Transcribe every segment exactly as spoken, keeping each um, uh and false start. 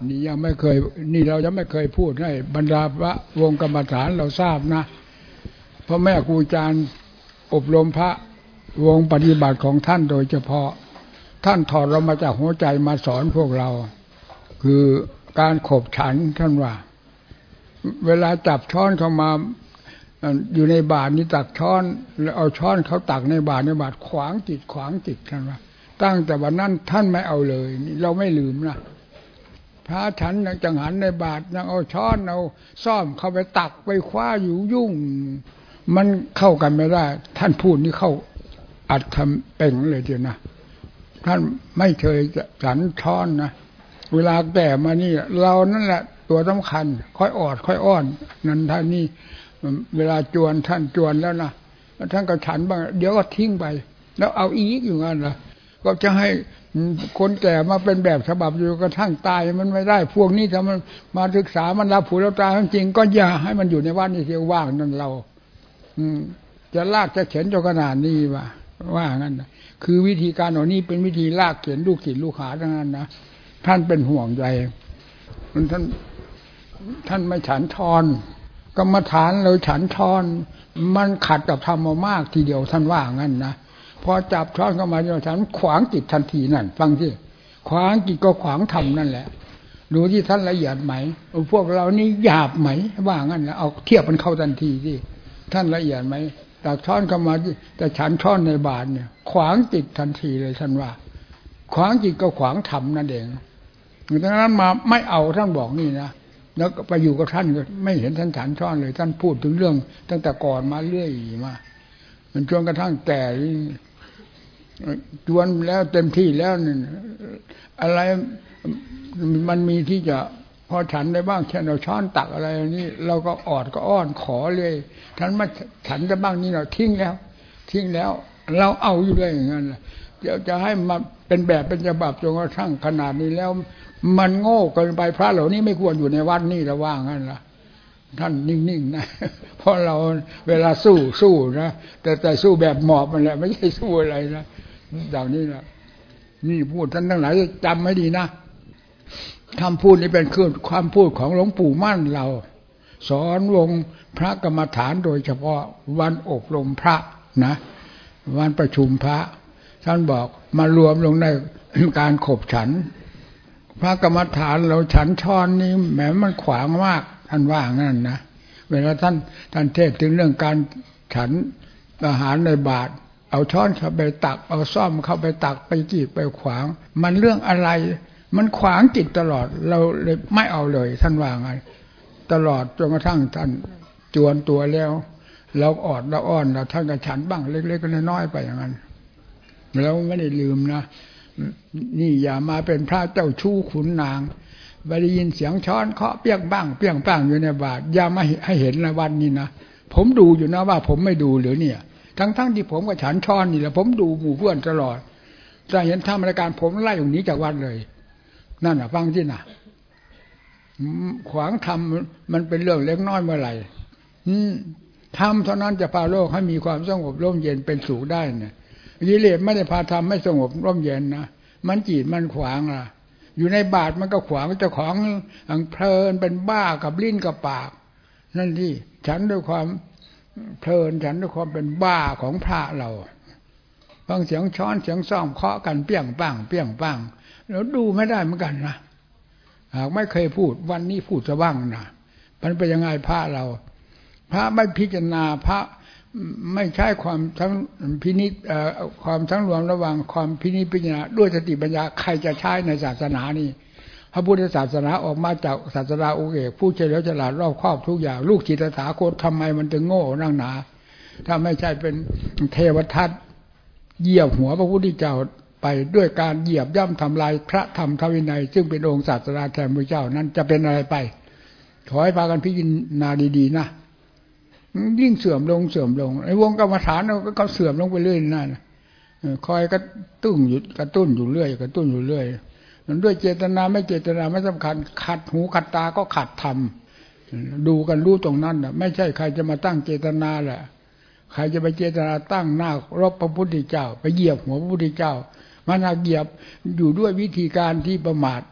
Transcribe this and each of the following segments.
นี่ยังไม่เคยนี่เรายังไม่เคยพูดให้บรรดาพระวงกรรมฐานเราทราบนะเพราะแม่ครูอาจารย์อบรมพระวงปฏิบัติของท่านโดยเฉพาะท่านถอดเรามาจากหัวใจมาสอนพวกเราคือการขบฉันท่านว่าเวลาจับช้อนเข้ามาอยู่ในบาตรนี่ตักช้อนแล้วเอาช้อนเขาตักในบาตรในบาตรขวางจิตขวางจิตท่านว่าตั้งแต่วันนั้นท่านไม่เอาเลยนี่เราไม่ลืมนะพระฉันยังจังหันในบาตรยังเอาช้อนเอาซ่อมเข้าไปตักไปคว้าอยู่ยุ่งมันเข้ากันไม่ได้ท่านพูดนี่เข้าอัดทำเป่งเลยเดียวนะท่านไม่เคยจะฉันช้อนนะเวลาแก่มานี่เรานั่นแหละตัวสำคัญค่อยออดค่อยอ้อนนั่นท่านนี่เวลาจวนท่านจวนแล้วนะท่านก็ฉันบ้างเดี๋ยวก็ทิ้งไปแล้วเอาอีกอยู่งั้นเหรอก็จะให้คนแก่มาเป็นแบบฉบับอยู่กระทั่งตายมันไม่ได้พวกนี้ถ้ามันมาศึกษามันรับผูรับตาจริงก็อย่าให้มันอยู่ในวัดนี่เสียว่างนั่นเราอืมจะลากจะเข็นจนขนาดนี้ว่าว่างั้นนะคือวิธีการเหล่านี้เป็นวิธีลากเข็นลูกศิษย์ลูกหาทั้งนั้นนะท่านเป็นห่วงใจมันท่านท่านไม่ฉันทอนกรรมฐานเราฉันทอนมันขัดกับธรรมมากทีเดียวท่านว่างั้นนะพอจับช้อนเข้ามาเนี่ยฉันขวางจิตทันทีนั่นฟังสิขวางจิตก็ขวางธรรมนั่นแหละดูที่ท่านละเอียดไหมพวกเรานี่หยาบไหมว่างั้นนะเอาเทียบมันเข้าทันทีสิท่านละเอียดไหมตักช้อนเข้ามาแต่ฉันช้อนในบาตรเนี่ยขวางจิตทันทีเลยท่านว่าขวางจิตก็ขวางธรรมนั่นเองดังนั้นมาไม่เอาท่านบอกนี่นะแล้วไปอยู่กับท่านก็ไม่เห็นท่านฉันช้อนเลยท่านพูดถึงเรื่องตั้งแต่ก่อนมาเรื่อยมามันจนกระทั่งแก่จวนแล้วเต็มที่แล้วนี่อะไรมันมีที่จะพอฉันได้บ้างเช่นเราช้อนตักอะไรนี่เราก็ออดก็อ้อนขอเลยท่านมาฉันได้บ้างนี่เราทิ้งแล้วทิ้งแล้วเราเอาอยู่เลยอย่างนั้นเดี๋ยวจะให้มาเป็นแบบเป็นฉบับจนกระทั่งขนาดนี้แล้วมันโง่เกินไปพระเหล่านี้ไม่ควรอยู่ในวัดนี่ระว่างนั้นล่ะท่านนิ่งๆนะเพราะเราเวลาสู้สู้นะแต่แต่สู้แบบหมอบมันแหละไม่ใช่สู้อะไรนะอย่างนี้นะนี่พูดท่านทั้งหลายจำให้ดีนะคำพูดนี้เป็นคือความพูดของหลวงปู่มั่นเราสอนวงพระกรรมฐานโดยเฉพาะวันอบรมพระนะวันประชุมพระท่านบอกมารวมลงในการขบฉันพระกรรมฐานเราฉันช้อนนี้แหมมันขวางมากท่านว่างั้นนะเวลาท่านท่านเทศถึงเรื่องการฉันอาหารในบาตรเอาช้อนเข้าไปตักเอาซ่อมเข้าไปตักไปจีบไปขวางมันเรื่องอะไรมันขวางจิตตลอดเราเลยไม่เอาเลยท่านว่าไงตลอดจนกระทั่งท่านจวนตัวแล้วเราออดเราอ้อนเราท่านก็ฉันบ้างเล็กๆน้อยๆไปอย่างนั้นแล้วไม่ได้ลืมนะนี่อย่ามาเป็นพระเจ้าชู้ขุนนางไปได้ยินเสียงช้อนเคาะเปี้ยงบ้างเปี้ยงบ้างอยู่ในบาตรอย่ามาให้เห็นในวันนี้นะผมดูอยู่นะว่าผมไม่ดูหรือเนี่ยทั้งๆ ท, ที่ผมกับฉันช้อนนี่แหละผมดูหมู่เพื่อนตลอดจะเห็นทำรายการผมไล่อย่างนี้จากวัดเลยนั่นน่ะฟังที่น่ะขวางทำมันเป็นเรื่องเล็กน้อยเมื่อไหร่ทำเท่านั้นจะพาโลกให้มีความสงบร่มเย็นเป็นสุขได้เนี่ยกิเลสไม่ได้พาทำไม่สงบร่มเย็นนะมันจีดมันขวางล่ะอยู่ในบาตรมันก็ขวางเจ้าของอังเพลินเป็นบ้ากับลิ้นกับปากนั่นที่ฉันด้วยความเพลินฉันด้วยความเป็นบ้าของพระเราฟังเสียงช้อนเสียงซ่อมเคาะกันเปี้ยงปังเปี้ยงปังแล้วดูไม่ได้เหมือนกันนะหากไม่เคยพูดวันนี้พูดจะบ้างนะมันเป็นยังไงพระเราพระไม่พิจารณาพระไม่ใช่ความทั้งพินิจความทั้งรวมระหว่างความพินิจพิจารณาด้วยสติปัญญาใครจะใช้ในศาสนานี้พระพุทธศาสนาออกมาจากศาสดาองค์เอกผู้เฉลียวฉลาดรอบครอบทุกอย่างลูกศิษย์ตถาคตทำไมมันถึงโง่นั่งหนาถ้าไม่ใช่เป็นเทวทัตเหยียบหัวพระพุทธเจ้าไปด้วยการเหยียบย่ำทำลายพระธรรมทวินัยซึ่งเป็นองค์ศาสดาแทนพระเจ้านั้นจะเป็นอะไรไปขอให้พากันพิจารณาดีๆนะยิ่งเสื่อมลงเสื่อมลงไอ้วงกรรมฐานก็เขาเสื่อมลงไปเรื่อยนั่นคอยกระตุ้นอยู่กระตุ้นอยู่เรื่อยกระตุ้นอยู่เรื่อยด้วยเจตนาไม่เจตนาไม่สำคัญขัดหูขัดตาก็ขัดธรรมดูกันรู้ตรงนั้นน่ะไม่ใช่ใครจะมาตั้งเจตนาแหละใครจะไปเจตนาตั้งหน้ารบพระพุทธเจ้าไปเหยียบหัวพระพุทธเจ้ามันเหยียบอยู่ด้วยวิธีการที่ประมาท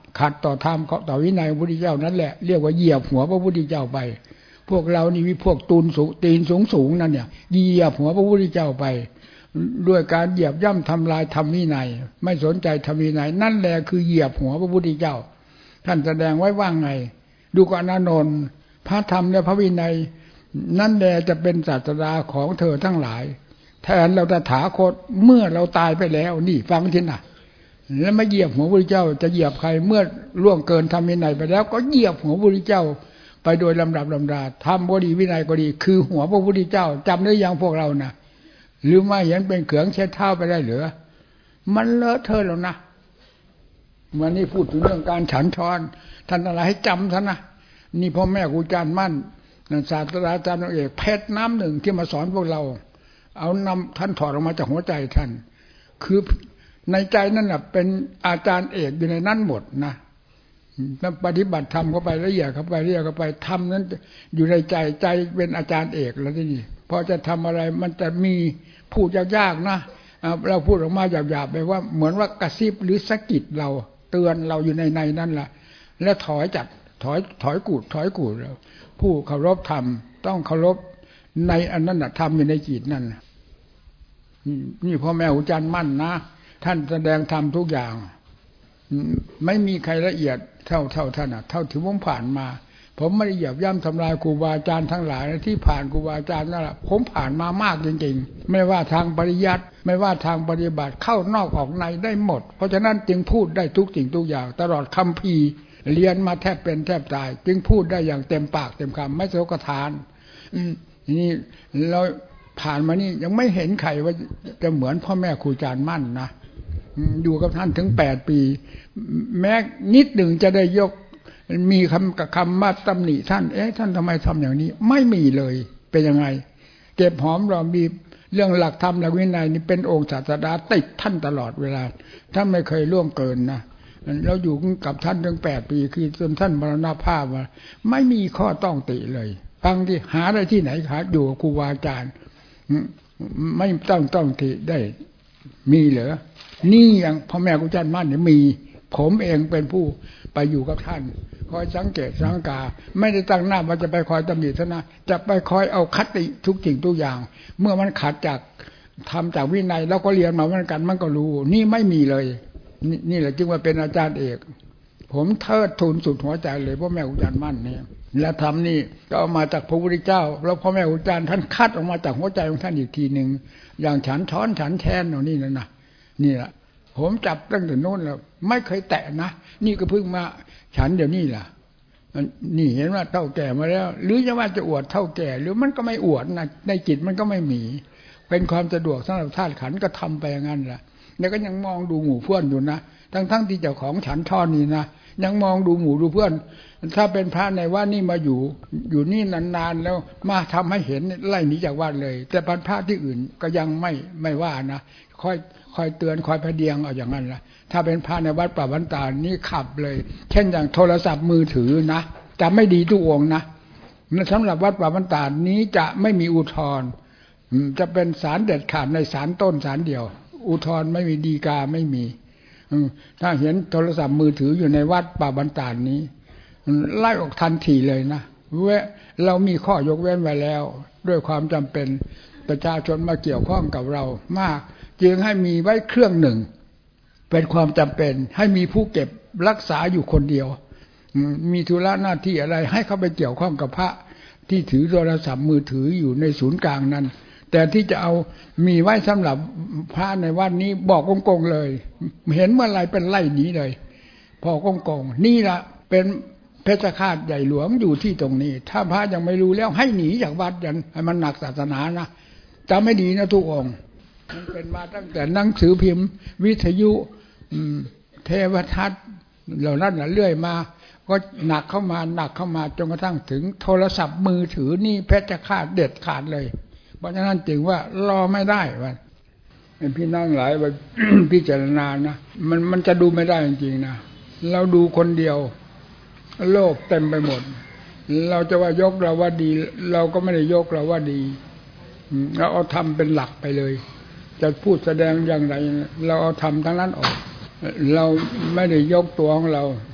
ขัดต่อธรรมต่อวินัยพระพุทธเจ้านั่นแหละเรียกว่าเหยียบหัวพระพุทธเจ้าไปพวกเรานี่มีพวกตูนสูงตีนสูงสูงนั่นเนี่ยเหยียบหัวพระพุทธเจ้าไปด้วยการเหยียบย่ำทำลายธรรมวินัยไม่สนใจธรรมวินัยนั่นแหละคือเหยียบหัวพระพุทธเจ้าท่านแสดงไว้ว่าไงดูก่อนอานนท์พระธรรมและพระวินัยนั่นแหละจะเป็นศาสดาของเธอทั้งหลายแทนเราตถาคตเมื่อเราตายไปแล้วนี่ฟังทีนะแล้วไม่เหยียบหัวพระพุทธเจ้าจะเหยียบใครเมื่อล่วงเกินธรรมวินัยไปแล้วก็เหยียบหัวพระพุทธเจ้าไปโดยลำดับลำดาธรรมก็ดีวินัยก็ดีคือหัวพระพุทธเจ้าจำได้ยังพวกเรานะหรือไม่เห็นเป็นเขืองเช็ดเท้าไปได้หรือมันเลอะเทอะแล้วนะวันนี้พูดถึงเรื่องการฉันช้อนท่านอะไรให้จำซะนะนี่พ่อแม่ครูอาจารย์มั่นศาสตราจารย์เอกเพชรน้ำหนึ่งที่มาสอนพวกเราเอานำท่านถอดออกมาจากหัวใจท่านคือในใจนั่นน่ะเป็นอาจารย์เอกอยู่ในนั้นหมดนะแล้วปฏิบัติธรรมเข้าไปละเอียดเข้าไปละเอียดเข้าไปธรรมนั้นอยู่ในใจใจเป็นอาจารย์เอกแล้วที่นี่พอจะทำอะไรมันจะมีพูดยากๆนะเราพูดออกมาหยาบๆไปว่าเหมือนว่ากระซิบหรือสะกิดเราเตือนเราอยู่ในในนั่นแหละแล้วถอยจัดถอยถอยกูดถอยกูดแล้วผู้เคารพธรรมต้องเคารพในอันนั้นน่ะธรรมอยู่ในจิตนั่นนี่พ่อแม่ครูอาจารย์มั่นนะท่านแสดงธรรมทุกอย่างไม่มีใครละเอียดเท่าเท่าท่านอ่ะเท่าที่ผมผ่านมาผมไม่ได้เหยียบย่ำทำลายครูบาอาจารย์ทั้งหลายที่ผ่านครูบาอาจารย์นั่นแหละผมผ่านมามากจริงๆไม่ว่าทางปริยัติไม่ว่าทางปฏิบัติเข้านอกออกในได้หมดเพราะฉะนั้นจึงพูดได้ทุกสิ่งทุกอย่างตลอดคัมภีร์เรียนมาแทบเป็นแทบตายจึงพูดได้อย่างเต็มปากเต็มคำไม่โสกทานนี่เราผ่านมานี่ยังไม่เห็นใครว่าจะเหมือนพ่อแม่ครูอาจารย์มั่นนะอยู่กับท่านถึงแปดปีแม้นิดหนึ่งจะได้ยกมีคำกับคำมาตำหนิท่านเอ๊ะท่านทำไมทำอย่างนี้ไม่มีเลยเป็นยังไงเก็บหอมรอมริบเรื่องหลักธรรมหลักวินัยนี่เป็นองค์ศาสดาติดท่านตลอดเวลาท่านไม่เคยล่วงเกินนะเราอยู่กับท่านถึงแปดปีคือจนท่านมรณภาพมาไม่มีข้อต้องติเลยฟังที่หาได้ที่ไหนหาอยู่กับครูบาอาจารย์ไม่ต้องต้องติได้มีเหรอนี่อย่างพ่อแม่ครูอาจารย์มั่นเนี่ยมีผมเองเป็นผู้ไปอยู่กับท่านคอยสังเกตสังกาไม่ได้ตั้งหน้าว่าจะไปคอยตำหนิท่านนะจะไปคอยเอาคติทุกสิ่งทุกอย่างเมื่อมันขัดจากทำจากวินัยแล้วก็เรียนมาเหมือนกันมันก็รู้นี่ไม่มีเลยนนี่แหละจึงว่าเป็นอาจารย์เอกผมเทิดทูนสุดหัวใจเลยพ่อแม่ครูอาจารย์มั่นเนี่ยและธรรมนี่ก็เอามาจากพระพุทธเจ้าแล้วพ่อแม่ครูอาจารย์ท่านคัดออกมาจากหัวใจของท่านอีกทีหนึ่งอย่างฉันช้อนฉันแทนเอานี่นะนะนี่แหละผมจับตั้งแต่โน้นแล้วไม่เคยแตะนะนี่ก็เพิ่งมาฉันเดี๋ยวนี้ล่ะนี่เห็นว่าเท่าแก่มาแล้วหรือจะว่าจะอวดเท่าแก่หรือมันก็ไม่อวดนะในจิตมันก็ไม่มีเป็นความสะดวกสำหรับธาตุขันธ์ก็ทำไปอย่างนั้นแหละแล้วก็ยังมองดูหมู่เพื่อนอยู่นะทั้งทั้งที่เจ้าของฉันทอนนี่นะยังมองดูหมู่ดูเพื่อนถ้าเป็นพระในวัดนี่มาอยู่อยู่นี่นานๆแล้วมาทำให้เห็นไล่หนีจากวัดเลยแต่พระที่อื่นก็ยังไม่ไม่ว่านะค่อยคอยเตือนคอยพเดียงเอาอย่างนั้นละถ้าเป็นพระในวัดป่าวันตานี่ขับเลยเช่นอย่างโทรศัพท์มือถือนะจะไม่ดีทุกองนะสำหรับวัดป่าวันตานี้จะไม่มีอุทธรณ์จะเป็นศาลเด็ดขาดในศาลต้นศาลเดียวอุทธรณ์ไม่มีฎีกาไม่มีถ้าเห็นโทรศัพท์มือถืออยู่ในวัดป่าวันตานี้ไล่ออกทันทีเลยนะเว้เรามีข้อยกเว้นไว้แล้วด้วยความจำเป็นประชาชนมาเกี่ยวข้องกับเรามากจึงให้มีไว้เครื่องหนึ่งเป็นความจำเป็นให้มีผู้เก็บรักษาอยู่คนเดียวมีธุระหน้าที่อะไรให้เขาไปเกี่ยวข้องกับพระที่ถือโทรศัพท์มือถืออยู่ในศูนย์กลางนั้นแต่ที่จะเอามีไว้สำหรับพระในวัดนี้บอกกงๆเลยเห็นเมื่อไรเป็นไล่หนีเลยพอกงๆนี่ละเป็นเพชฌฆาตใหญ่หลวงอยู่ที่ตรงนี้ถ้าพระยังไม่รู้แล้วให้หนีจากวัดยันให้มันหนักศาสนานะจำไม่ดีนะทุกองค์มันเป็นมาตั้งแต่หนังสือพิมพ์วิทยุเทวทัศน์เหล่านั้นเรื่อยมาก็หนักเข้ามาหนักเข้ามาจนกระทั่งถึงโทรศัพท์มือถือนี่เพชฌฆาตเด็ดขาดเลยเพราะฉะนั้นจึงว่ารอไม่ได้ว่าพี่นั่งหลายไป พิจารณานะมันมันจะดูไม่ได้จริงๆนะเราดูคนเดียวโลกเต็มไปหมดเราจะว่ายกเราว่าดีเราก็ไม่ได้ยกเราว่าดีเราเอาธรรมเป็นหลักไปเลยจะพูดแสดงอย่างไรเราเอาธรรมทั้งนั้นออกเราไม่ได้ยกตัวของเรา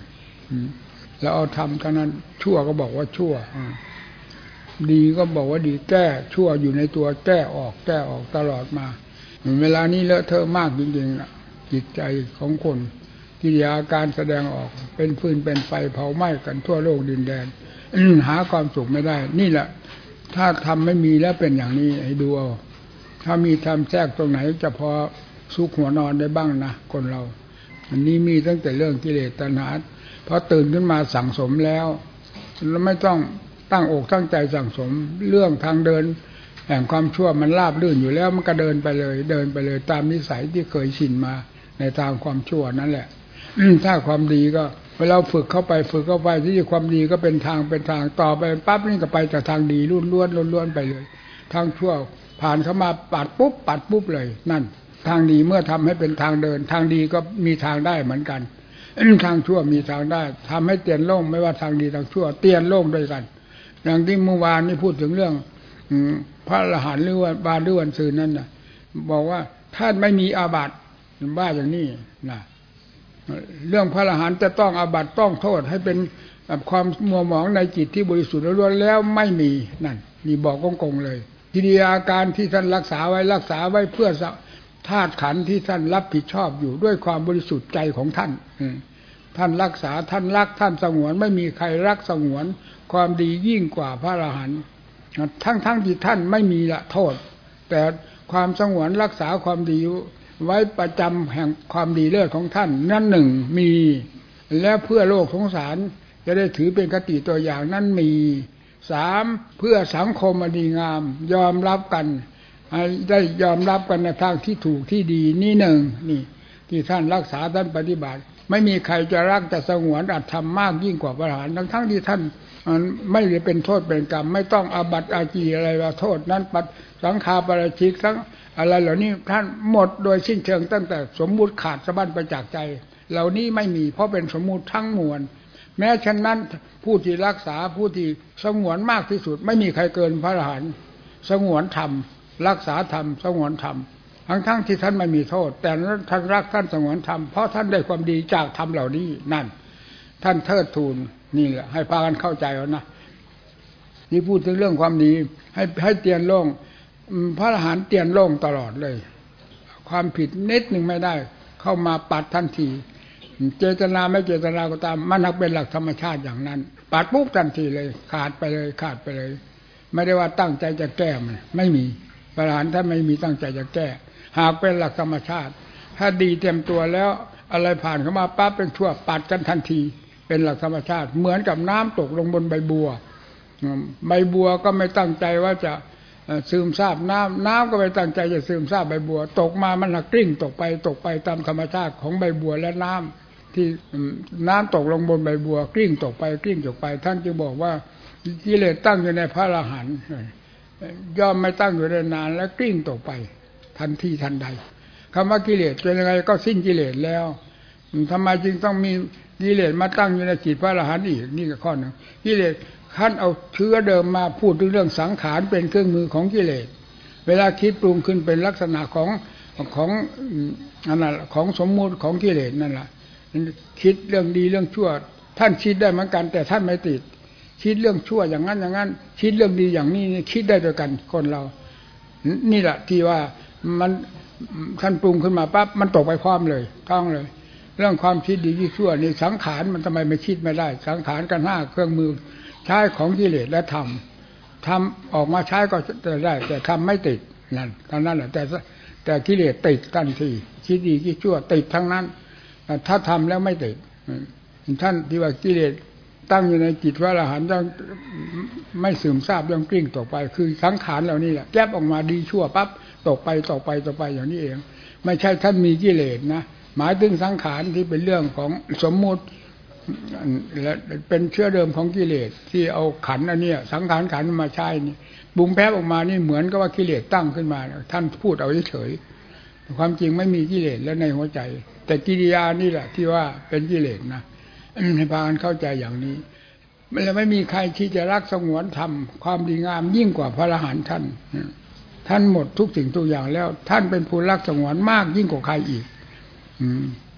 แล้วเอาทำเท่านั้นชั่วก็บอกว่าชั่วดีก็บอกว่าดีแก้ชั่วอยู่ในตัวแก้ออกแก้ออกตลอดมาเวลานี้เลอะเทอะมากจริงๆนะจิตใจของคนกิริยาการแสดงออกเป็นฟืนเป็นไฟเผาไหม้กันทั่วโลกดินแดนหาความสุขไม่ได้นี่แหละถ้าทำไม่มีแล้วเป็นอย่างนี้ให้ดูเอาถ้ามีทำแทรกตรงไหนจะพอสุขหัวนอนได้บ้างนะคนเราอันนี้มีตั้งแต่เรื่องกิเลสตัณหาพอตื่นขึ้นมาสั่งสมแล้วแล้วไม่ต้องตั้งอกตั้งใจสั่งสมเรื่องทางเดินแห่งความชั่วมันราบรื่นอยู่แล้วมันก็เดินไปเลยเดินไปเลยตามนิสัยที่เคยชินมาในทางความชั่วนั่นแหละถ้าความดีก็เวลาฝึกเข้าไปฝึกเข้าไปที่ความดีก็เป็นทางเป็นทางต่อไปปั๊บนี่ก็ไปแต่ทางดีล้วนล้วนล้วนไปเลยทางชั่วผ่านเข้ามาปัดปุ๊บปัดปุ๊บเลยนั่นทางดีเมื่อทำให้เป็นทางเดินทางดีก็มีทางได้เหมือนกันทางชั่วมีทางได้ทำให้เตียนโล่งไม่ว่าทางดีทางชั่วเตียนโล่งด้วยกันอย่างที่เมื่อวานนี่พูดถึงเรื่องพระอรหันต์หรือว่าบาลหรือวันซืนนั่นน่ะบอกว่าท่านไม่มีอาบัติบ้าอย่างนี้นะเรื่องพระอรหันต์จะต้องอาบัติต้องโทษให้เป็นความมัวหมองในจิตที่บริสุทธิ์ล้วนแล้วไม่มีนั่นนี่บอกกงๆเลยกิริยาการที่ท่านรักษาไว้รักษาไว้เพื่อธาตุขันธ์ที่ท่านรับผิดชอบอยู่ด้วยความบริสุทธิ์ใจของท่านท่านรักษาท่านรักท่านสงวนไม่มีใครรักสงวนความดียิ่งกว่าพระอรหันต์ทั้งๆ ท, ที่ท่านไม่มีละโทษแต่ความสงวนรักษาความดีไว้ประจำแห่งความดีเลิศของท่านนั่นหนึ่งมีและเพื่อโลกสงสารจะได้ถือเป็นคติตัวอย่างนั้นมีสามเพื่อสังคมดีงามยอมรับกันได้ยอมรับกันในทางที่ถูกที่ดีนี่หนึ่งนี่ที่ท่านรักษาท่านปฏิบัติไม่มีใครจะรักจะสงวนอัตธรรมมากยิ่งกว่าพระอรหันต์ทั้งทั้งที่ท่านไม่ได้เป็นโทษเป็นกรรมไม่ต้องอาบัติอาจีอะไรว่าโทษนั้นปัดสังฆาปาราชิกทั้งอะไรเหล่านี้ท่านหมดโดยสิ้นเชิงตั้งแต่สมมุติขาดสะบั้นไปจากใจเหล่านี้ไม่มีเพราะเป็นสมมุติทั้งมวลแม้ฉะนั้นผู้ที่รักษาผู้ที่สงวนมากที่สุดไม่มีใครเกินพระอรหันต์สงวนธรรมรักษาธรรมสงวนธรรมทั้งทั้งที่ท่านไม่มีโทษแต่ท่านรักท่านสงวนธรรมเพราะท่านได้ความดีจากธรรมเหล่านี้นั่นท่านเทิดทูนนี่แหละให้พากันเข้าใจเอานะนี่พูดถึงเรื่องความดีให้ให้เตียนโล่งพระอรหันต์เตียนโล่งตลอดเลยความผิดนิดหนึ่งไม่ได้เข้ามาปัดทันทีเจตนาไม่เจตนาก็ตามมันนักเป็นหลักธรรมชาติอย่างนั้นปัดปุ๊บทันทีเลยขาดไปเลยขาดไปเลยไม่ได้ว่าตั้งใจจะแก้มันไม่มีพระอรหันต์ท่านไม่มีตั้งใจจะแก้หากเป็นหลักธรรมชาติถ้าดีเต็มตัวแล้วอะไรผ่านเข้ามาปั๊บเป็นชั่วปัดกันทันทีเป็นหลักธรรมชาติเหมือนกับน้ำตกลงบนใบบัวใบบัวก็ไม่ตั้งใจว่าจะซึมซาบน้ำน้ำก็ไม่ตั้งใจจะซึมซาบใบบัวตกมามันกลิ้งตกไปตกไปตามธรรมชาติของใบบัวและน้ำที่น้ำตกลงบนใบบัวกลิ้งตกไปกลิ้งตกไปท่านจึงบอกว่ากิเลสตั้งอยู่ในพระอรหันต์ย่อมไม่ตั้งอยู่ได้นานแล้วกลิ้งตกไปทันทีทันใดคำว่ากิเลสเป็นยังไงก็สิ้นกิเลสแล้วทำไมจึงต้องมีกิเลสมาตั้งอยู่ในจิตพระอรหันต์อีกนี่ก็ข้อหนึ่งกิเลสท่านเอาเชื้อเดิมมาพูดถึงเรื่องสังขารเป็นเครื่องมือของกิเลสเวลาคิดปรุงขึ้นเป็นลักษณะของของอันนั้นของสมมุติของกิเลสนั่นแหละคิดเรื่องดีเรื่องชั่วท่านคิดได้เหมือนกันแต่ท่านไม่ติดคิดเรื่องชั่วอย่างนั้นอย่างนั้นคิดเรื่องดีอย่างนี้คิดได้ด้วยกันคนเรานี่แหละที่ว่ามันท่านปรุงขึ้นมาปั๊บมันตกไปพร้อมเลยท้องเลยเรื่องความคิดดีที่ชั่วนี่สังขารมันทำไมไม่คิดไม่ได้สังขารกันห้าเครื่องมือใช้ของกิเลสและธรรมทำออกมาใช้ก็จะได้แต่ทำไม่ติดนั่นเท่านั้นแหละแต่แต่กิเลสติดทันทีคิดดีคิดชั่วติดทั้งนั้นถ้าทำแล้วไม่ติดท่านที่ว่ากิเลสตั้งอยู่ในจิตพระอรหันต์ยังไม่ซึมซาบยังกลิ้งตกไปคือสังขารเหล่านี้แหละแยบออกมาดีชั่วปั๊บตกไปตกไปตกไปอย่างนี้เองไม่ใช่ท่านมีกิเลสนะหมายถึงสังขารที่เป็นเรื่องของสมมุติและเป็นเชื้อเดิมของกิเลสที่เอาขันอันนี้สังขารขันมาใช้นี่บุงแพ้ออกมานี่เหมือนกับว่ากิเลสตั้งขึ้นมาท่านพูดเอาเฉยๆความจริงไม่มีกิเลสแล้วในหัวใจแต่กิริยานี่แหละที่ว่าเป็นกิเลสนะให้พากันเข้าใจอย่างนี้มันเลยไม่มีใครที่จะรักสงวนธรรมความดีงามยิ่งกว่าพระอรหันต์ท่านท่านหมดทุกสิ่งทุกอย่างแล้วท่านเป็นผู้รักสงวนมากยิ่งกว่าใครอีก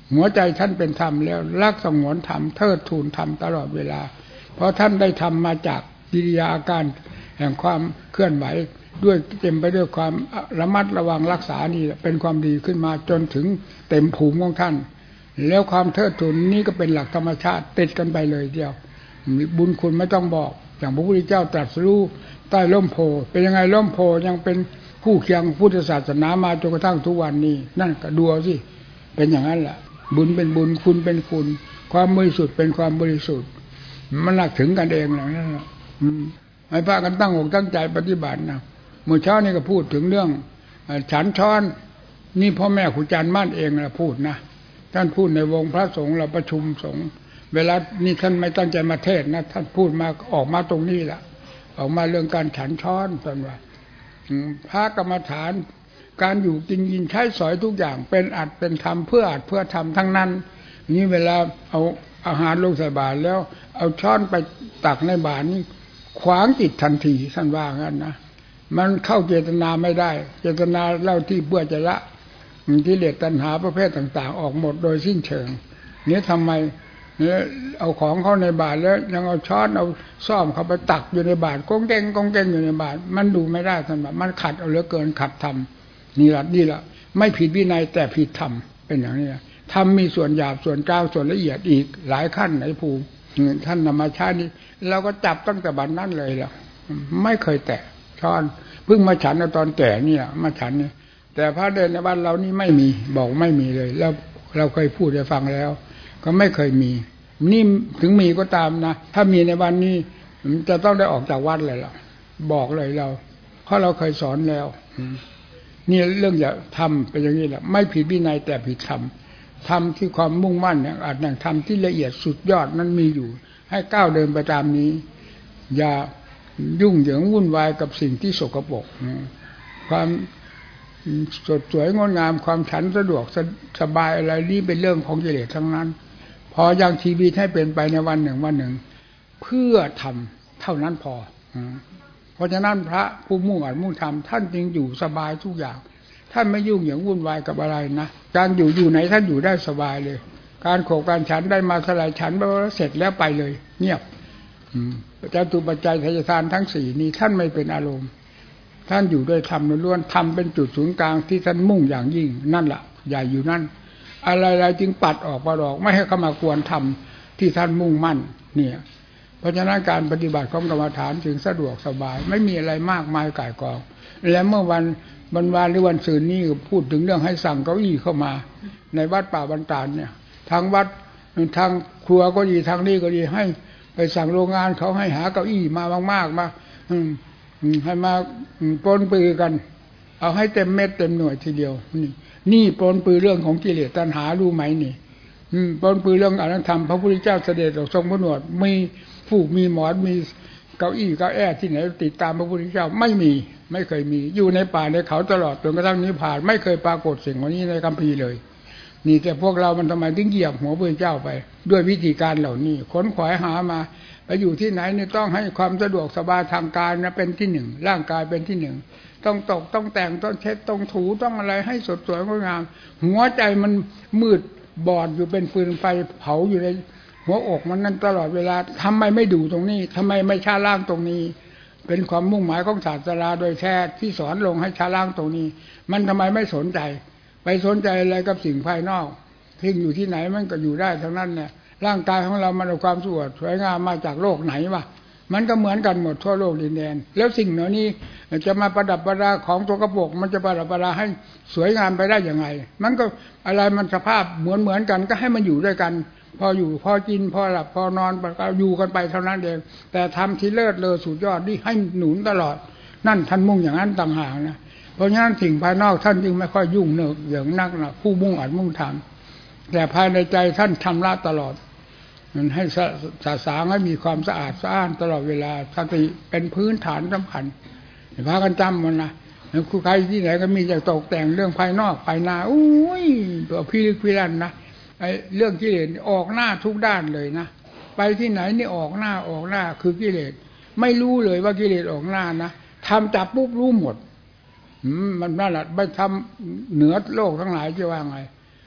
หัวใจท่านเป็นธรรมแล้วรักสงวนธรรมเทิดทูนธรรมตลอดเวลาเพราะท่านได้ทำมาจากกิริยาอาการแห่งความเคลื่อนไหวด้วยเต็มไปด้วยความระมัดระวังรักษานี่เป็นความดีขึ้นมาจนถึงเต็มภูมิของท่านแล้วความเทิดทูนนี้ก็เป็นหลักธรรมชาติติดกันไปเลยเดียวบุญคุณไม่ต้องบอกอย่างพระพุทธเจ้าตรัสรู้ใต้ร่มโพเป็นยังไงร่มโพยังเป็นคู่เคียงพุทธศาสนามาจนกระทั่งทุกวันนี้นั่นก็ดูสิเป็นอย่างนั้นแหละบุญเป็นบุญคุณเป็นคุณความบริสุทธิ์เป็นความบริสุทธิ์มันหนักถึงกันเองอย่างนั้นแหละให้พากันตั้งอกตั้งใจปฏิบัตินะเมื่อเช้านี้ก็พูดถึงเรื่องฉันช้อนนี่พ่อแม่ครูอาจารย์มั่นเองนะพูดนะท่านพูดในวงพระสงฆ์เราประชุมสงฆ์เวลานี่ท่านไม่ตั้งใจมาเทศนะท่านพูดมาออกมาตรงนี้แหละออกมาเรื่องการฉันช้อนตอนว่าพระกรรมฐานการอยู่กินยินใช้สอยทุกอย่างเป็นอัดเป็นธรรมเพื่ออัดเพื่อทำทั้งนั้นนี่เวลาเอาอาหารลงใส่บาตรแล้วเอาช้อนไปตักในบาตรนี่ขวางจิตทันทีท่านว่างั้นนะมันเข้าเจตนาไม่ได้เจตนาเล่าที่เพื่อจะละกิเลสตัณหาประเภทต่างๆออกหมดโดยสิ้นเชิงนี้ทำไมเนี่ยเอาของเข้าในบาตรแล้วยังเอาช้อนเอาซ่อมเข้าไปตักอยู่ในบาตรกงเก่งกงเก่งอยู่ในบาตรมันดูไม่ได้ท่านว่ามันขัดเอาเหลือเกินขัดธรรมนี่ละนี่ละไม่ผิดวินัยแต่ผิดธรรมเป็นอย่างนี้ธรรมมีส่วนหยาบส่วนกลางส่วนละเอียดอีกหลายขั้นในภูมิท่านนำมาใช้นี่เราก็จับตั้งแต่บัดนั้นเลยล่ะไม่เคยแตะช้อนเพิ่งมาฉันตอนแก่นี่แหละมาฉันนี่แต่พระเดินในบ้านเรานี่ไม่มีบอกไม่มีเลยแล้วเราเคยพูดให้ฟังแล้วก็ไม่เคยมีนี่ถึงมีก็ตามนะถ้ามีในวันนี้จะต้องได้ออกจากวัดเลยล่ะบอกเลยเราเพราะเราเคยสอนแล้วนี่เรื่องอย่าทำเป็นอย่างนี้แหละไม่ผิดวินัยแต่ผิดธรรมธรรมที่ความมุ่งมั่นอย่างอาจอย่างธรรมที่ละเอียดสุดยอดนั้นมีอยู่ให้ก้าวเดินไปตามนี้อย่ายุ่งเหยิงวุ่นวายกับสิ่งที่สกปรกความสดสวยงดงามความฉันสะดวกสบายอะไรนี่เป็นเรื่องของกิเลสทั้งนั้นพอยังชีวิตให้เป็นไปในวันหนึ่งวันหนึ่งเพื่อทำเท่านั้นพอเพราะฉะนั้นพระผู้มุ่งอัดมุ่งทำท่านจึงอยู่สบายทุกอย่างท่านไม่ยุ่งเหยิงวุ่นวายกับอะไรนะการอยู่อยู่ไหนท่านอยู่ได้สบายเลยการโขกการฉันได้มาสลายฉันไปแล้วเสร็จแล้วไปเลยเงียบจตุปัจจัยทายทานทั้งสี่นี้ท่านไม่เป็นอารมณ์ท่านอยู่ด้วยธรรมล้วนธรรมเป็นจุดศูนย์กลางที่ท่านมุ่งอย่างยิ่งนั่นแหละใหญ่อยู่นั่นอะไรๆจึงปัดออกปัดออกไม่ให้เข้ามากวนธรรมที่ท่านมุ่งมั่นเนี่ยเพราะฉะนั้นการปฏิบัติของกรรมฐานจึงสะดวกสบายไม่มีอะไรมากมายก่ายกองและเมื่อวันวันวานหรือวันศุกร์นี้พูดถึงเรื่องให้สั่งเก้าอี้เข้ามาในวัดป่าบรรดาลเนี่ยทางวัดทางครัวก็ดีทางนี้ก็ดีให้ไปสั่งโรงงานเขาให้หาเก้าอี้มามากๆมาให้มาปนปือกันเอาให้เต็มเม็ดเต็มหน่วยทีเดียวนี่นี่ปนปือเรื่องของกิเลสตัณหารู้ไหมนี่ปนปือเรื่องอนัตธรรมพระพุทธเจ้าเสด็จออกทรงผนวดมีผู้มีหมอนมีเก้าอี้เก้าแอที่ไหนติดตามพระพุทธเจ้าไม่มีไม่เคยมีอยู่ในป่าในเขาตลอดจนกระทั่งนิพพานไม่เคยปรากฏสิ่งวันนี้ในคัมภีร์เลยนี่แต่พวกเรามันทำไมถึงเหยียบหัวพระพุทธเจ้าไปด้วยวิธีการเหล่านี้ขนขวายหามาไปอยู่ที่ไหนนี่ต้องให้ความสะดวกสบายทางกายนะเป็นที่หนึ่งร่างกายเป็นที่หนึ่งต้องตกต้องแต่งต้องเช็ดต้องถูต้องอะไรให้สดสวยงดงามหัวใจมันมืดบอดอยู่เป็นฟืนไฟเผาอยู่ในหัวอกมันนั่นตลอดเวลาทำไมไม่ดูตรงนี้ทำไมไม่ชาล่างตรงนี้เป็นความมุ่งหมายของศาสนาโดยแท้ที่สอนลงให้ชาล่างตรงนี้มันทำไมไม่สนใจไปสนใจอะไรกับสิ่งภายนอกทิ้งอยู่ที่ไหนมันก็อยู่ได้ทั้งนั้นเนี่ยร่างกายของเรามันเอาความสวยสวยงามมาจากโลกไหนวะมันก็เหมือนกันหมดทั่วโลกดินแดนแล้วสิ่งเหล่านี้จะมาประดับประดาของตัวกระโปงมันจะประดับประดาให้สวยงามไปได้ยังไงมันก็อะไรมันสภาพเหมือนเหมือนกันก็ให้มันอยู่ด้วยกันพออยู่พอกินพอหลับพอนอนอยู่กันไปเท่านั้นเองแต่ทำที่เลิศเลอสุดยอดนี่ให้หนุนตลอดนั่นท่านมุ่งอย่างนั้นต่างหากนะเพราะฉะนั้นสิ่งภายนอกท่านจึงไม่ค่อยยุ่งเนอะอย่างนักนะผู้มุ่งอัดมุ่งทำแต่ภายในใจท่านชำระตลอดมันให้สะสางให้มีความสะอาดสะอ้านตลอดเวลาสติเป็นพื้นฐานสำคัญพากันจำมันนะใครที่ไหนก็มีแต่ตกแต่งเรื่องภายนอกภายในอุ้ยตัวพี่ลึกพี่ลั่นนะไอ้เรื่องกิเลสออกหน้าทุกด้านเลยนะไปที่ไหนนี่ออกหน้าออกหน้าคือกิเลสไม่รู้เลยว่ากิเลสออกหน้านะทำจับปุ๊บรู้หมดมันนั่นแหละไปทำเหนือโลกทั้งหลายจะว่าไง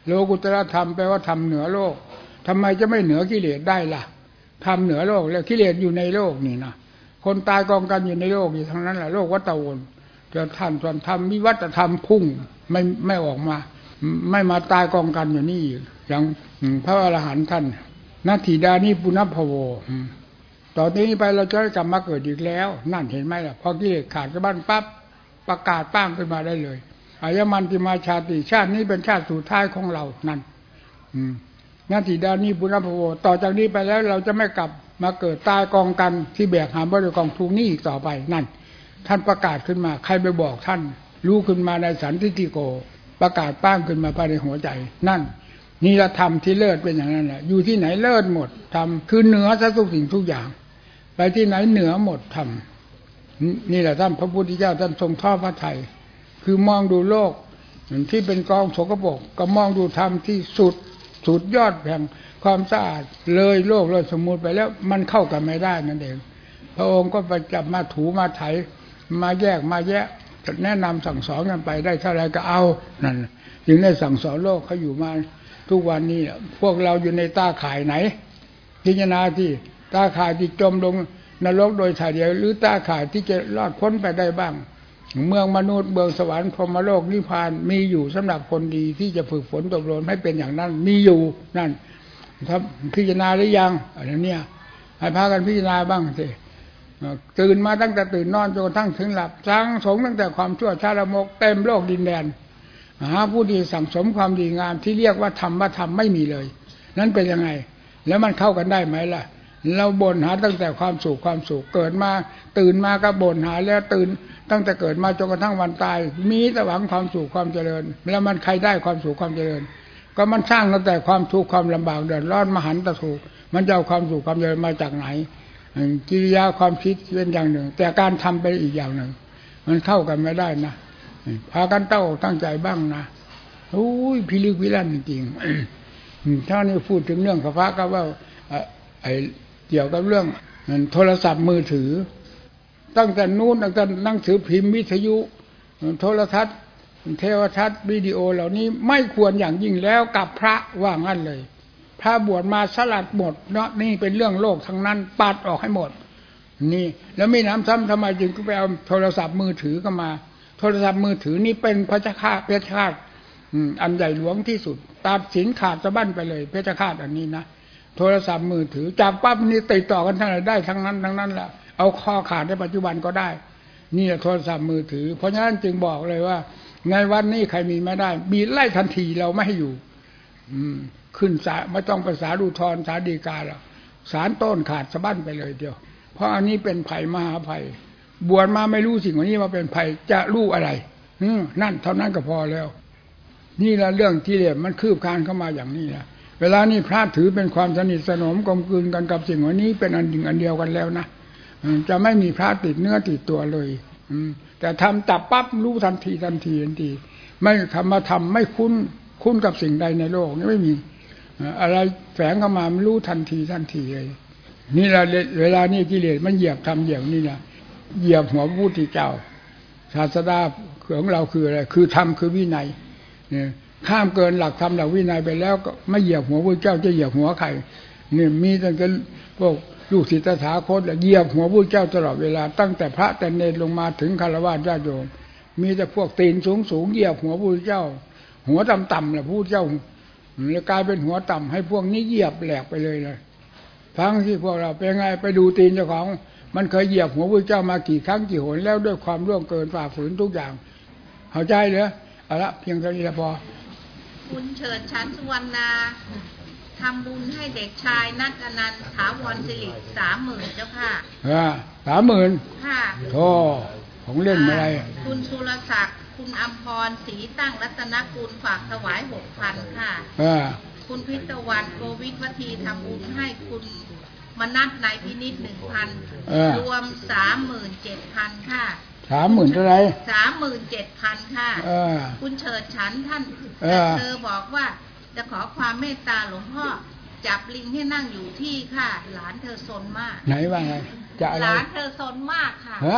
โลกุตตรธรรมแปลว่าทำเหนือโลกทำไมจะไม่เหนือกิเลสได้ล่ะทำเหนือโลกแล้วกิเลสอยู่ในโลกนี่นะคนตายกองกันอยู่ในโลกนี่ทั้งนั้นแหละโลกวัฏวนจะท่านส่วนธรรมวิวัตธรรมพุ่งไม่ไม่ออกมาไม่มาตายกองกันอยู่นี่อย่างพระอรหันต์ท่านนาทีดานิปุณพโวต่อจากนี้ไปเราจะกลับมาเกิดอีกแล้วนั่นเห็นไหมล่ะพอกิเลสขาดจากบ้านปั๊บประกาศป้างขึ้นมาได้เลยอายมันติมาชาติชาตินี้เป็นชาติสุดท้ายของเรานั่นนาทีดานิปุณพโวต่อจากนี้ไปแล้วเราจะไม่กลับมาเกิดตายกองกันที่แบกหามบริกองทุกนี้อีกต่อไปนั่นท่านประกาศขึ้นมาใครไปบอกท่านรู้ขึ้นมาในสันทิฏฐิโกประกาศป้างขึ้นมาภายในหัวใจนั่นนี่ละธรรมที่เลิศเป็นอย่างนั้นแหละอยู่ที่ไหนเลิศหมดธรรมคือเหนือซะทุกสิ่งทุกอย่างไปที่ไหนเหนือหมดธรรมนี่แหละท่านพระพุทธเจ้าท่านทรงทอดพระทัยคือมองดูโลกที่เป็นกองสกปรกก็มองดูธรรมที่สุดสุดยอดแห่งความสะอาดเลยโลกเลยสมมุติไปแล้วมันเข้ากันไม่ได้นั่นเองพระองค์ก็ไปจับมาถูมาไถมาแยกมาแยะแนะนำสั่งสอนกันไปได้เท่าไรก็เอานั่นจึงได้สั่งสอนโลกเขาอยู่มาทุกวันนี้พวกเราอยู่ในตาข่ายไหนพิจารณาที่ตาข่ายที่จมลงนรกโดยถ่ายเดียวหรือตาข่ายที่จะรอดพ้นไปได้บ้างเมืองมนุษย์เมืองสวรรค์พรหมโลกนิพพานมีอยู่สำหรับคนดีที่จะฝึกฝนอบรมให้เป็นอย่างนั้นมีอยู่นั่นถ้าพิจารณาหรือยังอะไรเนี่ยให้พากันพิจารณาบ้างสิตื่นมาตั้งแต่ตื่นนอนจนกระทั่งถึงหลับสั่งสมตั้งแต่ความชั่วช้าละมกเต็มโลกดินแดนหาผู้ดีสั่งสมความดีงามที่เรียกว่าธรรมะธรรมไม่มีเลยนั้นเป็นยังไงแล้วมันเข้ากันได้ไหมล่ะเราบ่นหาตั้งแต่ความสุขความสุขเกิดมาตื่นมาก็บ่นหาแล้วตื่นตั้งแต่เกิดมาจนกระทั่งวันตายมีแต่หวังความสุขความเจริญแล้วมันใครได้ความสุขความเจริญก็มันสร้างตั้งแต่ความทุกข์ความลำบากเดือดร้อนมหันตทุกข์มันจะเอาความสุขความเจริญมาจากไหนกิริยาความคิดเป็นอย่างหนึ่งแต่การทำเป็นอีกอย่างหนึ่งมันเข้ากันไม่ได้นะพากันเต้าตั้งใจบ้างนะโอ้ยพิลึกพิลั่นจริงๆถ้านี่พูดถึงเรื่องพระก็ว่าไอ้เกี่ยวกับเรื่องโทรศัพท์มือถือตั้งแต่นู้นตั้งแต่หนังสือพิมพ์วิทยุโทรทัศน์เทวทัศน์วิดีโอเหล่านี้ไม่ควรอย่างยิ่งแล้วกับพระว่างั้นเลยพระบวชมาสลัดหมดเนาะนี่เป็นเรื่องโลกทั้งนั้นปัดออกให้หมดนี่แล้วมีน้ำซ้ำทำไมจึงก็ไปเอาโทรศัพท์มือถือเข้ามาโทรศัพท์มือถือนี่เป็นพระเจ้าข้าเพชฌฆาตอันใหญ่หลวงที่สุดตัดสินขาดสะบั้นไปเลยเพชฌฆาตอันนี้นะโทรศัพท์มือถือจากปั๊บนี่ติดต่อกันทั้งไหนได้ทั้งนั้นทั้งนั้นแหละเอาคอขาดในปัจจุบันก็ได้นี่โทรศัพท์มือถือเพราะฉะนั้นจึงบอกเลยว่าในวันนี้ใครมีไม่ได้บีไล่ทันทีเราไม่ให้อยู่ขึ้นศาลไม่ต้องไปศาลอุทธรณ์ศาลฎีกาแล้วศาลต้นขาดสะบั้นไปเลยเดียวเพราะอันนี้เป็นภัยมหาภัยบวชมาไม่รู้สิ่งนี้มาเป็นภัยจะรู้อะไรนั่นเท่านั้นก็พอแล้วนี่ละเรื่องกิเลสมันคืบคลานเข้ามาอย่างนี้นะเวลานี้พระถือเป็นความสนิทสนมกลมกลืนกันกับสิ่งนี้เป็นอันหนึ่งอันเดียวกันแล้วนะจะไม่มีพระติดเนื้อติดตัวเลยแต่ทำจับปั๊บรู้ทันทีทันทีทันทีไม่ทำมาทำไม่คุ้นคุ้นกับสิ่งใดในโลกนี้ไม่มีอะไรแฝงเข้ามามันรู้ทันทีทันทีเลยนี่แหละเวลานี้กิเลสมันเหยียบทำเหยียบนี่นะเหยียบหัวพระพุทธเจ้าศาสดาของเราคืออะไรคือธรรมคือวินัยเนี่ยข้ามเกินหลักธรรมหลักวินัยไปแล้วก็ไม่เหยียบหัวพระเจ้าจะเหยียบหัวใครนี่มีตั้งแต่พวกลูกศิษย์ตถาคตเหยียบหัวพระเจ้าตลอดเวลาตั้งแต่พระแต่เนรลงมาถึงฆราวาสญาติโยมมีแต่พวกตีนสูงสูงเหยียบหัวพระเจ้าหัวต่ำต่ำแหละพระเจ้าแล้วกลายเป็นหัวต่ำให้พวกนี้เหยียบแหลกไปเลยเลยทั้งที่พวกเราเป็นไงไปดูตีนเจ้าของมันเคยเหยียบหัวพระเจ้ามากี่ครั้งกี่หนแล้วด้วยความร่วงเกินฝ่าฝืนทุกอย่างเข้าใจเหรอเอาละเพียงเท่านี้พอคุณเฉิดชั้นสุวรรณาทำบุญให้เด็กชายนัทอนันต์ถาวรศิริสามหมื่นเจ้าค่ะอ่าสามหมื่นค่ะโธ่ของเล่นอะไรคุณสุรศักดิ์คุณอัมพรศรีตั้งรัตนกุลฝากถวายหกพันค่ะอ่าคุณพิตวันโกวิทวัฒนีทำบุญให้คุณมนัสนายพินิจหนึ่งพันรวมสามหมื่นเจ็ดพันค่ะสามหมื่นเท่าไรสามหมื่นเจ็ดพันค่ะคุณเฉิดฉันท่านแต่เธอบอกว่าจะขอความเมตตาหลวงพ่อจับลิงให้นั่งอยู่ที่ค่ะหลานเธอซนมากไหนว่าไงจะอะไรหลานเธอซนมากค่ะฮะ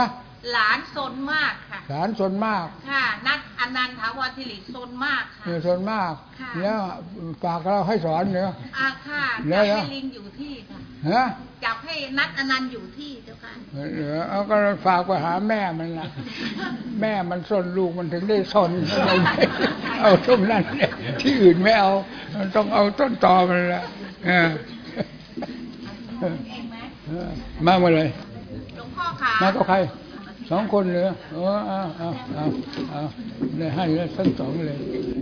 หลานซนมากค่ะหลานซนมากค่ะนักอนันทาวทิริซนมากค่ะซนมากแล้วฝากเราให้สอนเนอะอ่าค่ะจับให้ลิงอยู่ที่ค่ะฮะจับให้นักอนันต์อยู่ที่เจ้าค่ะเออเอาก็ฝากไปหาแม่มันละแม่มันซนลูกมันถึงได้ซนเอาตรงนั้นที่อื่นไม่เอาต้องเอาต้นตอมันละมาเมื่อไรหลวงพ่อค่ะมากับใครสองคนเลยเออเอาเอาเอาเอาเลยให้แล้วทั้งสองเลย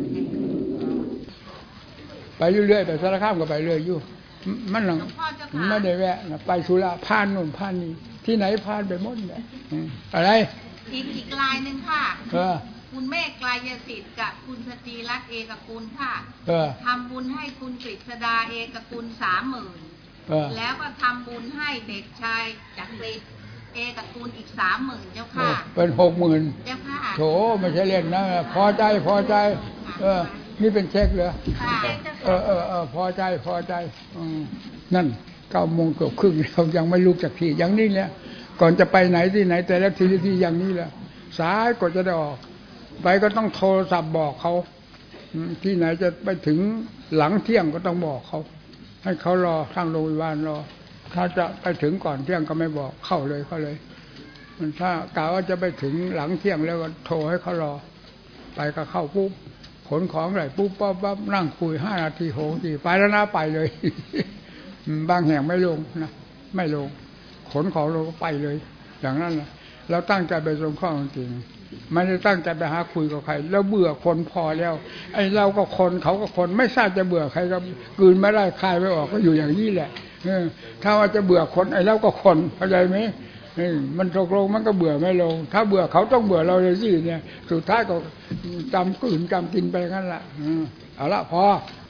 ไปเรื่อยๆไปสารคามก็ไปเรื่อยอยู่มันหลังไม่ได้แวะนะไปสุราพานนู่นพานนี่ที่ไหนพานไปหมดเลยอะไรอีกอีกลายหนึ่งค่ะเออคุณเมฆกลายสิทธิ์กับคุณสตรีรัตน์เอกกุลค่ะทำบุญให้คุณกฤษดาเอกกุลสามหมื่นแล้วก็ทำบุญให้เด็กชายจักริดเอกกุลอีกสามหมื่นเจ้าค่ะเป็นหกหมื่นเจ้าค่ะโถไม่ใช่เล่นนะพอใจพอใจเออนี่เป็นเช็คเหรอเออเออเออพอใจพอใจนั่นเก้าโมงเกือบครึ่งเรายังไม่ลุกจากที่อย่างนี้แหละก่อนจะไปไหนที่ไหนแต่ละทีที่อย่างนี้แหละสายกว่าจะได้ออกไปก็ต้องโทรศัพท์บอกเขาที่ไหนจะไปถึงหลังเที่ยงก็ต้องบอกเขาให้เขารอทางโรงพยาบาลรอถ้าจะไปถึงก่อนเที่ยงก็ไม่บอกเข้าเลยเขาเลยมันถ้ากล่าวว่าจะไปถึงหลังเที่ยงแล้วก็โทรให้เขารอไปก็เข้าปุ๊บขนของไหลปุ๊บปั๊บปั๊บนั่งคุยห้านาทีหกนาทีไปแล้วนะไปเลยบางแห่งไม่ลงนะไม่ลงขนของเราก็ไปเลยอย่างนั้นนะเราตั้งใจไปสงเคราะห์จริงไม่ได้ตั้งใจไปหาคุยกับใครแล้วเบื่อคนพอแล้วไอ้เราก็คนเขาก็คนไม่ทราบจะเบื่อใครก็กลืนไม่ได้คายไม่ออกก็อยู่อย่างนี้แหละถ้าว่าจะเบื่อคนไอ้เราก็คนเข้าใจไหมมันตกลงมันก็เบื่อไม่ลงถ้าเบื่อเขาต้องเบื่อเราเลยสิเนี่ยสุดท้ายก็จำกลืนจำกินไปงั้นแหละเอาละพอ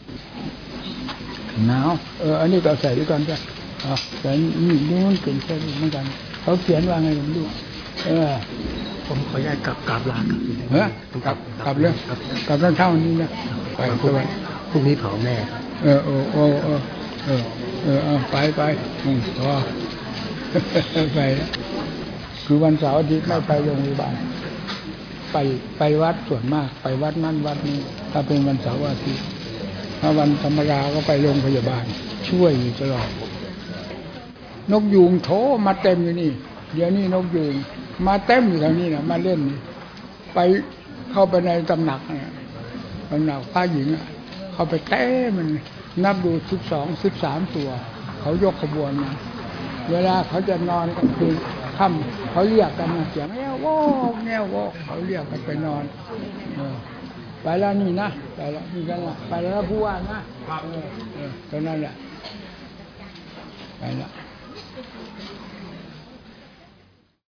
หนาวเอออันนี้ก็ใส่ด้วยกันจ้ะอ๋อแต่นี่นี่มันเป็นแค่เหมือนกันเขาเขียนว่าไงผมดูเออผมขออนุญาตกลับกราบลาครับเฮ้ยกลับกลับเลยกลับตอนเช้านี้นะไปพรุ่งนี้เผาแม่เออโอ้โอ้เออเออเออเอาไปไปอืมพอไปคือวันเสาร์อาทิตย์ไม่ไปโรงพยาบาลไปไปวัดส่วนมากไปวัดนั่นวัดนี้ถ้าเป็นวันเสาร์อาทิตย์ถ้าวันธรรมดาก็ไปโรงพยาบาลช่วยอยู่ตลอดนกยูงโถมาเต็มอยู่นี่เดี๋ยวนี้นกยูงมาเต็มอยู่ทางนี้นะมาเล่นไปเข้าไปในตำหนักเนี่ยตำหนักพระหญิงเข้าไปเต้มันนับดูสิบสองสิบสามตัวเขายกขบวนมาเวลาเขาจะนอนก็คือค่ำเขาเรียกกันเสียงแง่วอกแง่วอกเขาเรียกกันไปนอนไปแล้วนี่นะไปแล้วนี่กันละไปแล้วผู้ว่านะเออเออตอนนั้นแหละไปละ